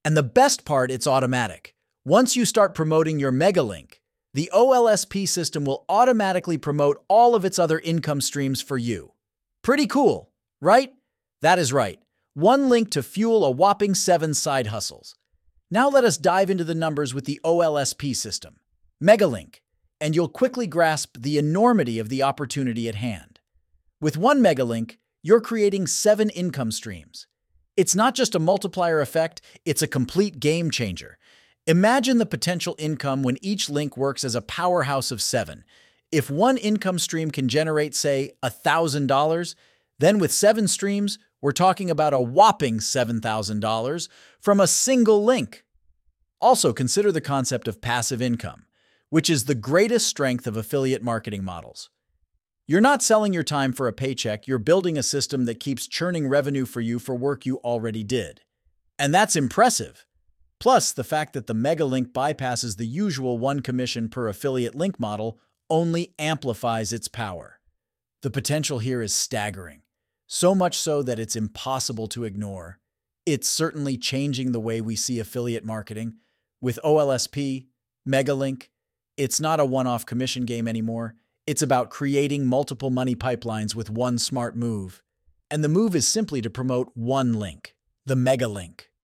And the best part, it's automatic. Once you start promoting your Megalink, the OLSP system will automatically promote all of its other income streams for you. Pretty cool, right? That is right. One link to fuel a whopping 7 side hustles. Now let us dive into the numbers with the OLSP system, Megalink, and you'll quickly grasp the enormity of the opportunity at hand. With one Megalink, you're creating 7 income streams. It's not just a multiplier effect, it's a complete game changer. Imagine the potential income when each link works as a powerhouse of 7. If one income stream can generate, say, $1,000, then with 7 streams, we're talking about a whopping $7,000 from a single link. Also, consider the concept of passive income, which is the greatest strength of affiliate marketing models. You're not selling your time for a paycheck, you're building a system that keeps churning revenue for you for work you already did. And that's impressive. Plus, the fact that the Megalink bypasses the usual 1 commission per affiliate link model only amplifies its power. The potential here is staggering, so much so that it's impossible to ignore. It's certainly changing the way we see affiliate marketing. With OLSP, Megalink, it's not a one-off commission game anymore. It's about creating multiple money pipelines with one smart move. And the move is simply to promote one link, the Megalink.